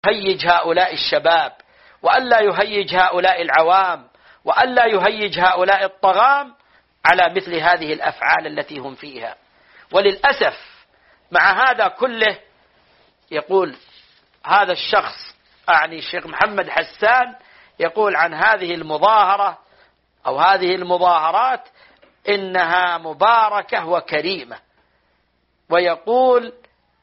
يهيج هؤلاء الشباب، وألا يهيج هؤلاء العوام، وألا يهيج هؤلاء الطغام على مثل هذه الأفعال التي هم فيها. وللأسف مع هذا كله يقول هذا الشخص، أعني الشيخ محمد حسان، يقول عن هذه المظاهرة أو هذه المظاهرات إنها مباركة وكريمة، ويقول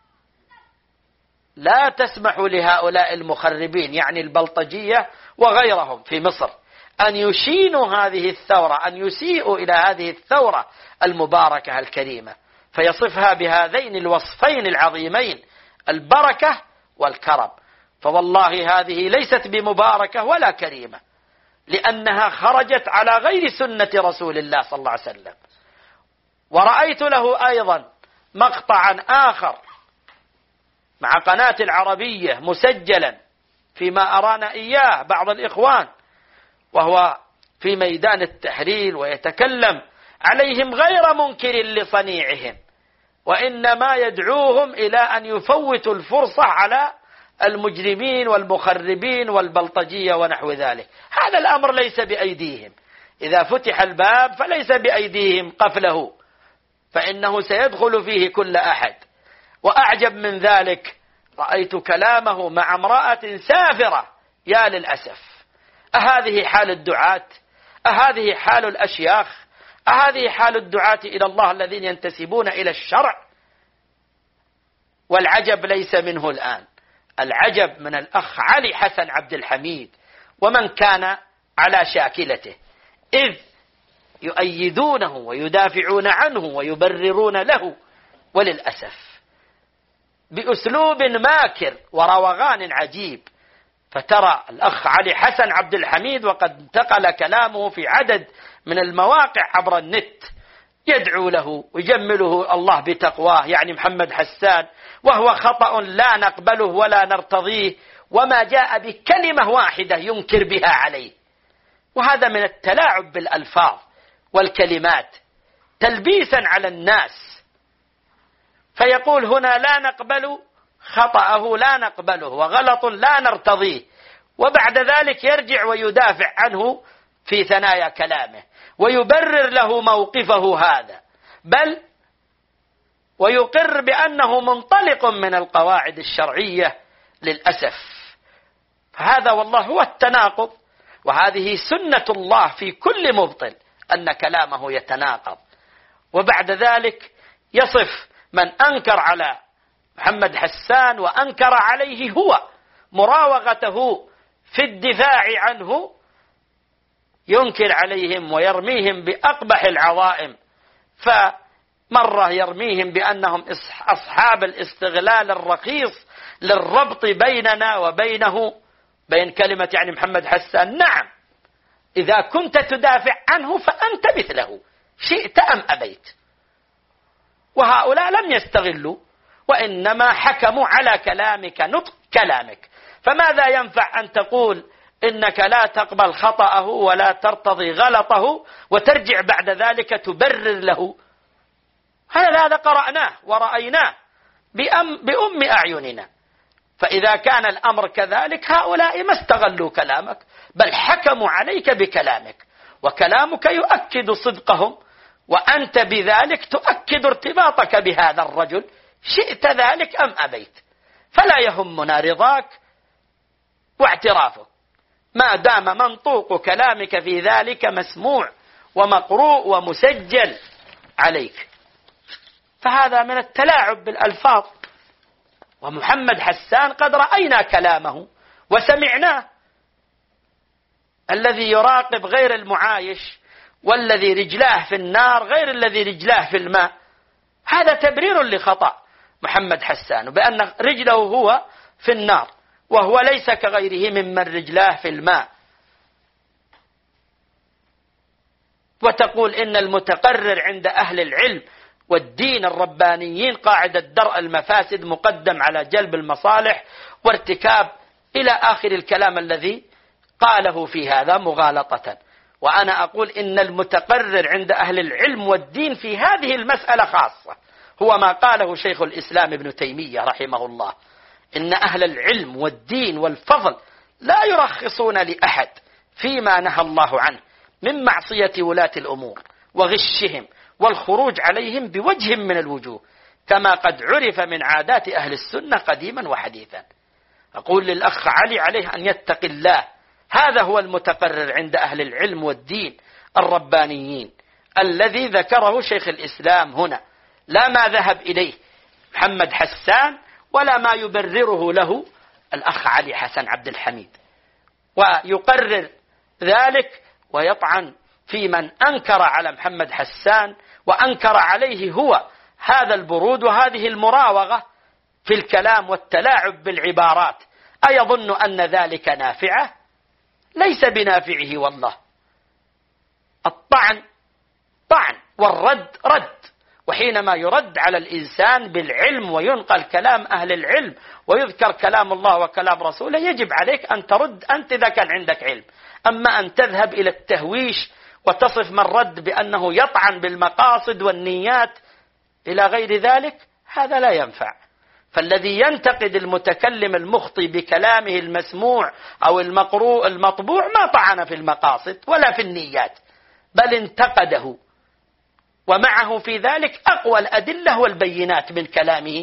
لا تسمحوا لهؤلاء المخربين يعني البلطجية وغيرهم في مصر أن يشينوا هذه الثورة، أن يسيئوا إلى هذه الثورة المباركة الكريمة، فيصفها بهذين الوصفين العظيمين البركة والكرم. فوالله هذه ليست بمباركة ولا كريمة، لأنها خرجت على غير سنة رسول الله صلى الله عليه وسلم. ورأيت له أيضا مقطعا آخر مع قناة العربية مسجلا فيما أرانا إياه بعض الإخوان، وهو في ميدان التحرير ويتكلم عليهم غير منكر لصنيعهم، وإنما يدعوهم إلى أن يفوتوا الفرصة على المجرمين والمخربين والبلطجية ونحو ذلك. هذا الأمر ليس بأيديهم، إذا فتح الباب فليس بأيديهم قفله، فإنه سيدخل فيه كل أحد. وأعجب من ذلك رأيت كلامه مع امرأة سافرة، يا للأسف. أهذه حال الدعاة؟ أهذه حال الأشياخ؟ أهذه حال الدعاة إلى الله الذين ينتسبون إلى الشرع؟ والعجب ليس منه الآن، العجب من الأخ علي حسن عبد الحميد ومن كان على شاكلته، إذ يؤيدونه ويدافعون عنه ويبررون له، وللأسف بأسلوب ماكر وروغان عجيب. فترى الأخ علي حسن عبد الحميد وقد انتقل كلامه في عدد من المواقع عبر النت يدعو له ويجمله الله بتقواه، يعني محمد حسان، وهو خطأ لا نقبله ولا نرتضيه، وما جاء بكلمة واحدة ينكر بها عليه. وهذا من التلاعب بالألفاظ والكلمات تلبيسا على الناس، فيقول هنا لا نقبل خطأه، لا نقبله، وغلط لا نرتضيه، وبعد ذلك يرجع ويدافع عنه في ثنايا كلامه ويبرر له موقفه هذا، بل ويقر بأنه منطلق من القواعد الشرعية للأسف. فهذا والله هو التناقض، وهذه سنة الله في كل مبطل أن كلامه يتناقض. وبعد ذلك يصف من أنكر على محمد حسان وأنكر عليه هو مراوغته في الدفاع عنه، ينكر عليهم ويرميهم بأقبح العظائم. فمرة يرميهم بأنهم أصحاب الاستغلال الرخيص للربط بيننا وبينه، بين كلمة يعني محمد حسان. نعم، إذا كنت تدافع عنه فأنت مثله شئت أم أبيت. وهؤلاء لم يستغلوا، وإنما حكموا على كلامك نطق كلامك. فماذا ينفع أن تقول إنك لا تقبل خطأه ولا ترتضي غلطه وترجع بعد ذلك تبرر له؟ هذا قرأناه ورأيناه بأم أعيننا. فإذا كان الأمر كذلك هؤلاء ما استغلوا كلامك، بل حكموا عليك بكلامك، وكلامك يؤكد صدقهم، وأنت بذلك تؤكد ارتباطك بهذا الرجل شئت ذلك أم أبيت. فلا يهمنا رضاك واعترافك ما دام منطوق كلامك في ذلك مسموع ومقروء ومسجل عليك. فهذا من التلاعب بالألفاظ. ومحمد حسان قد رأينا كلامه وسمعناه، الذي يراقب غير المعايش، والذي رجلاه في النار غير الذي رجلاه في الماء. هذا تبرير لخطأ محمد حسان، بأن رجله هو في النار وهو ليس كغيره ممن رجلاه في الماء. وتقول إن المتقرر عند أهل العلم والدين الربانيين قاعدة درء المفاسد مقدم على جلب المصالح وارتكاب إلى آخر الكلام الذي قاله في هذا مغالطة. وأنا أقول إن المتقرر عند أهل العلم والدين في هذه المسألة خاصة هو ما قاله شيخ الإسلام ابن تيمية رحمه الله، إن أهل العلم والدين والفضل لا يرخصون لأحد فيما نهى الله عنه من معصية ولاة الأمور وغشهم والخروج عليهم بوجه من الوجوه، كما قد عرف من عادات أهل السنة قديما وحديثا. أقول للأخ علي عليه أن يتقي الله، هذا هو المتقرر عند أهل العلم والدين الربانيين الذي ذكره شيخ الإسلام هنا، لا ما ذهب إليه محمد حسان ولا ما يبرره له الأخ علي حسن عبد الحميد، ويقرر ذلك ويطعن في من أنكر على محمد حسان وأنكر عليه هو هذا البرود وهذه المراوغة في الكلام والتلاعب بالعبارات. أيظن أن ذلك نافعه؟ ليس بنافعه والله. الطعن طعن والرد رد، وحينما يرد على الإنسان بالعلم وينقل كلام أهل العلم ويذكر كلام الله وكلام رسوله يجب عليك أن ترد أنت إذا كان عندك علم. أما أن تذهب إلى التهويش وتصف من رد بأنه يطعن بالمقاصد والنيات إلى غير ذلك، هذا لا ينفع. فالذي ينتقد المتكلم المخطئ بكلامه المسموع أو المقروء المطبوع ما طعن في المقاصد ولا في النيات، بل انتقده، ومعه في ذلك أقوى الأدلة والبينات من كلامه،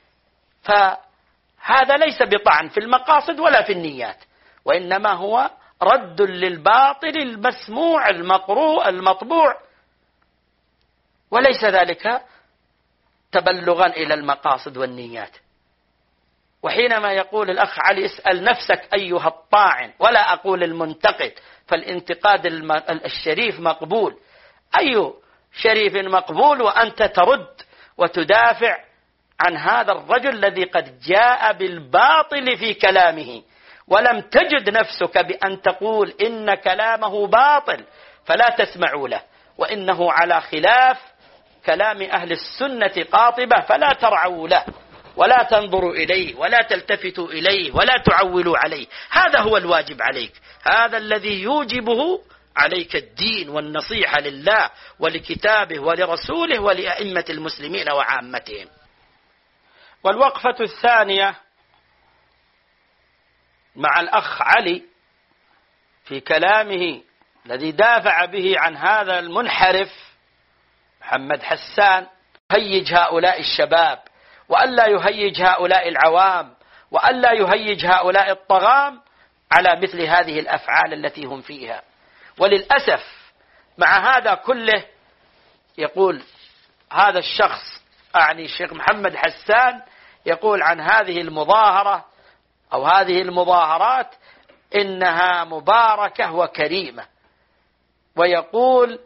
فهذا ليس بطعن في المقاصد ولا في النيات، وإنما هو رد للباطل المسموع المقروء المطبوع، وليس ذلك تبلغا إلى المقاصد والنيات. وحينما يقول الأخ علي اسأل نفسك أيها الطاعن، ولا أقول المنتقد، فالانتقاد الشريف مقبول. أي شريف مقبول وأنت ترد وتدافع عن هذا الرجل الذي قد جاء بالباطل في كلامه، ولم تجد نفسك بأن تقول إن كلامه باطل فلا تسمعوا له، وإنه على خلاف كلام أهل السنة قاطبة فلا ترعوا له ولا تنظروا إليه ولا تلتفتوا إليه ولا تعولوا عليه. هذا هو الواجب عليك، هذا الذي يوجبه عليك الدين والنصيحة لله ولكتابه ولرسوله ولأئمة المسلمين وعامتهم. والوقفة الثانية مع الأخ علي في كلامه الذي دافع به عن هذا المنحرف محمد حسان، يهيج هؤلاء الشباب وألا يهيج هؤلاء العوام وألا يهيج هؤلاء الطغام على مثل هذه الأفعال التي هم فيها. وللأسف مع هذا كله يقول هذا الشخص، أعني الشيخ محمد حسان، يقول عن هذه المظاهرة أو هذه المظاهرات إنها مباركة وكريمة، ويقول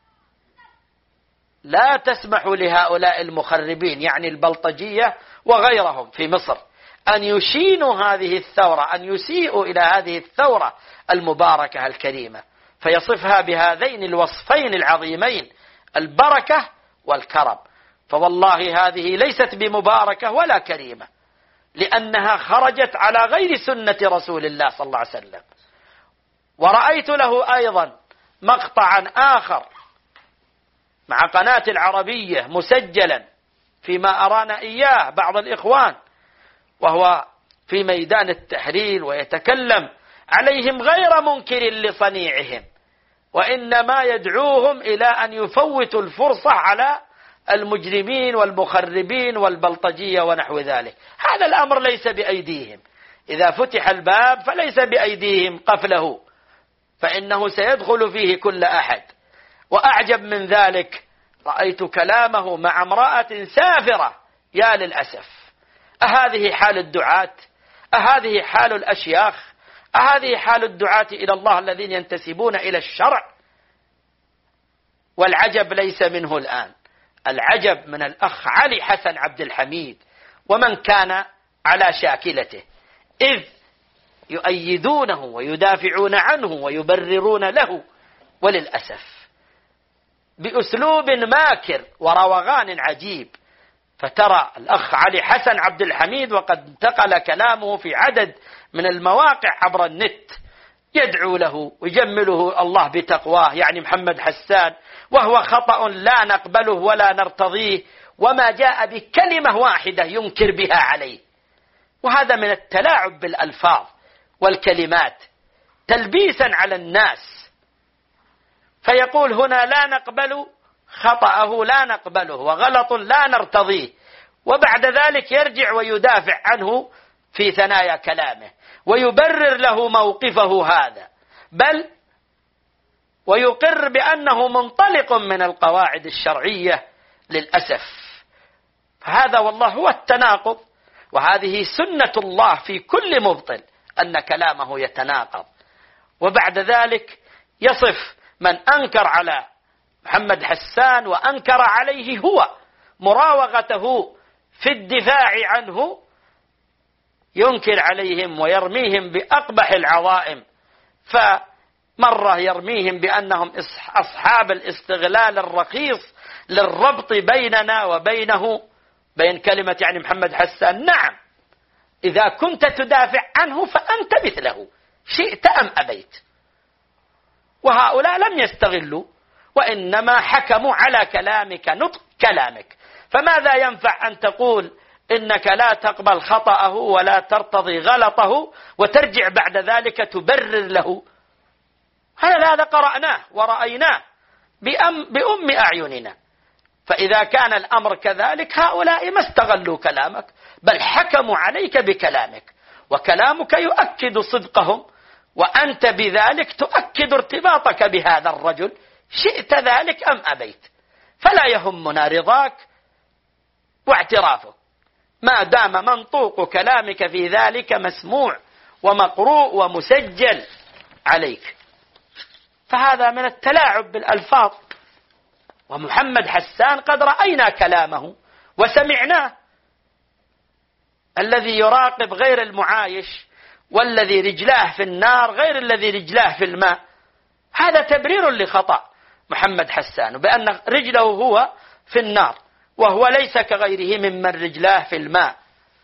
لا تسمحوا لهؤلاء المخربين يعني البلطجية وغيرهم في مصر أن يشينوا هذه الثورة، أن يسيئوا إلى هذه الثورة المباركة الكريمة، فيصفها بهذين الوصفين العظيمين البركة والكرم. فوالله هذه ليست بمباركة ولا كريمة، لأنها خرجت على غير سنة رسول الله صلى الله عليه وسلم. ورأيت له أيضا مقطعا آخر مع قناة العربية مسجلا فيما أرانا إياه بعض الإخوان، وهو في ميدان التحرير ويتكلم عليهم غير منكر لصنيعهم، وإنما يدعوهم إلى أن يفوتوا الفرصة على المجرمين والمخربين والبلطجية ونحو ذلك. هذا الأمر ليس بأيديهم، إذا فتح الباب فليس بأيديهم قفله، فإنه سيدخل فيه كل أحد. وأعجب من ذلك رأيت كلامه مع امرأة سافرة، يا للأسف. أهذه حال الدعاة؟ أهذه حال الأشياخ؟ أهذه حال الدعاة إلى الله الذين ينتسبون إلى الشرع؟ والعجب ليس منه الآن، العجب من الأخ علي حسن عبد الحميد ومن كان على شاكلته، إذ يؤيدونه ويدافعون عنه ويبررون له، وللأسف بأسلوب ماكر وروغان عجيب. فترى الأخ علي حسن عبد الحميد وقد انتقل كلامه في عدد من المواقع عبر النت يدعو له ويجمله الله بتقواه، يعني محمد حسان، وهو خطأ لا نقبله ولا نرتضيه، وما جاء بكلمة واحدة ينكر بها عليه. وهذا من التلاعب بالألفاظ والكلمات تلبيسا على الناس، فيقول هنا لا نقبل خطأه، لا نقبله، وغلط لا نرتضيه، وبعد ذلك يرجع ويدافع عنه في ثنايا كلامه ويبرر له موقفه هذا، بل ويقر بأنه منطلق من القواعد الشرعية للأسف. فهذا والله هو التناقض، وهذه سنة الله في كل مبطل أن كلامه يتناقض. وبعد ذلك يصف من أنكر على محمد حسان وأنكر عليه هو مراوغته في الدفاع عنه، ينكر عليهم ويرميهم بأقبح العظائم. فمرة يرميهم بأنهم أصحاب الاستغلال الرخيص للربط بيننا وبينه، بين كلمة يعني محمد حسان. نعم، إذا كنت تدافع عنه فأنت مثله، شئت أم أبيت. وهؤلاء لم يستغلوا، وإنما حكموا على كلامك نطق كلامك. فماذا ينفع أن تقول إنك لا تقبل خطأه ولا ترتضي غلطه وترجع بعد ذلك تبرر له؟ هذا قرأناه ورأيناه بأم أعيننا. فإذا كان الأمر كذلك هؤلاء ما استغلوا كلامك، بل حكموا عليك بكلامك، وكلامك يؤكد صدقهم، وأنت بذلك تؤكد ارتباطك بهذا الرجل، شئت ذلك أم أبيت. فلا يهمنا رضاك واعترافك ما دام منطوق كلامك في ذلك مسموع ومقروء ومسجل عليك. فهذا من التلاعب بالألفاظ. ومحمد حسان قد رأينا كلامه وسمعناه، الذي يراقب غير المعايش، والذي رجلاه في النار غير الذي رجلاه في الماء. هذا تبرير لخطأ محمد حسان، بأن رجله هو في النار وهو ليس كغيره ممن رجلاه في الماء.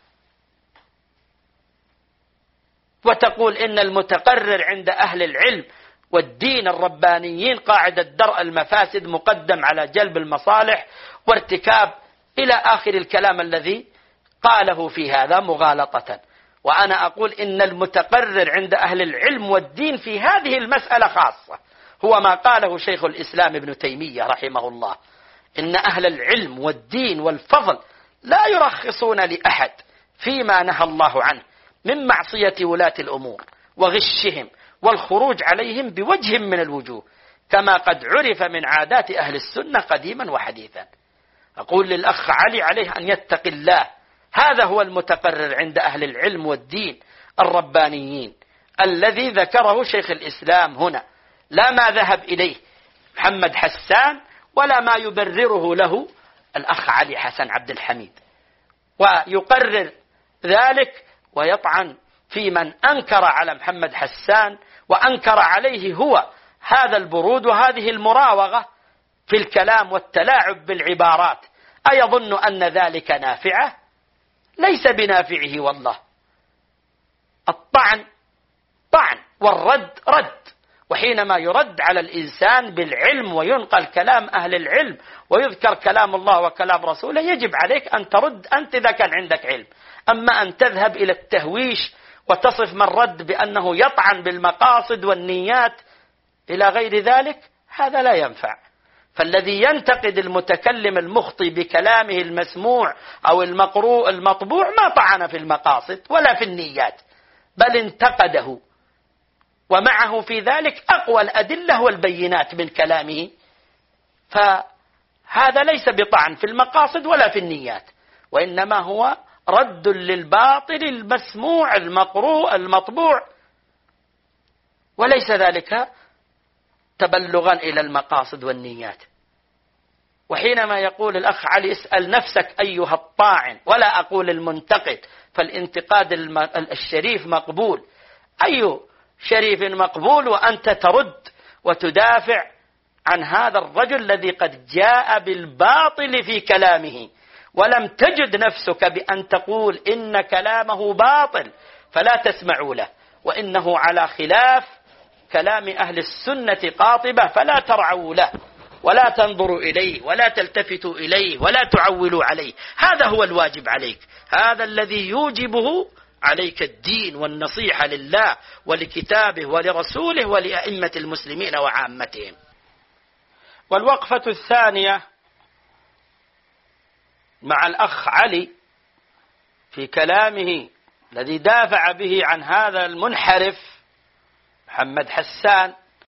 وتقول إن المتقرر عند أهل العلم والدين الربانيين قاعدة درء المفاسد مقدم على جلب المصالح وارتكاب إلى آخر الكلام الذي قاله في هذا مغالطة. وأنا أقول إن المتقرر عند أهل العلم والدين في هذه المسألة خاصة هو ما قاله شيخ الإسلام ابن تيمية رحمه الله، إن أهل العلم والدين والفضل لا يرخصون لأحد فيما نهى الله عنه من معصية ولاة الأمور وغشهم والخروج عليهم بوجه من الوجوه، كما قد عرف من عادات أهل السنة قديما وحديثا. أقول للأخ علي عليه أن يتقي الله، هذا هو المتقرر عند أهل العلم والدين الربانيين الذي ذكره شيخ الإسلام هنا، لا ما ذهب إليه محمد حسان ولا ما يبرره له الأخ علي حسن عبد الحميد، ويقرر ذلك ويطعن في من أنكر على محمد حسان وأنكر عليه هو هذا البرود وهذه المراوغة في الكلام والتلاعب بالعبارات. أيظن أن ذلك نافعه؟ ليس بنافعه والله. الطعن طعن والرد رد، وحينما يرد على الإنسان بالعلم وينقل كلام أهل العلم ويذكر كلام الله وكلام رسوله يجب عليك أن ترد أنت إذا كان عندك علم. أما أن تذهب إلى التهويش وتصف من رد بأنه يطعن بالمقاصد والنيات إلى غير ذلك، هذا لا ينفع. فالذي ينتقد المتكلم المخطئ بكلامه المسموع أو المقروء المطبوع ما طعن في المقاصد ولا في النيات، بل انتقده، ومعه في ذلك أقوى الأدلة والبينات من كلامه. فهذا ليس بطعن في المقاصد ولا في النيات، وإنما هو رد للباطل المسموع المقروء المطبوع، وليس ذلك تبلغا إلى المقاصد والنيات. وحينما يقول الأخ علي اسأل نفسك أيها الطاعن، ولا أقول المنتقد، فالانتقاد الشريف مقبول. أي شريف مقبول وأنت ترد وتدافع عن هذا الرجل الذي قد جاء بالباطل في كلامه، ولم تجد نفسك بأن تقول إن كلامه باطل فلا تسمعوا له، وإنه على خلاف كلام أهل السنة قاطبة فلا ترعوا له ولا تنظروا إليه ولا تلتفتوا إليه ولا تعولوا عليه. هذا هو الواجب عليك، هذا الذي يوجبه عليك الدين والنصيحة لله ولكتابه ولرسوله ولأئمة المسلمين وعامتهم. والوقفة الثانية مع الأخ علي في كلامه الذي دافع به عن هذا المنحرف محمد حسان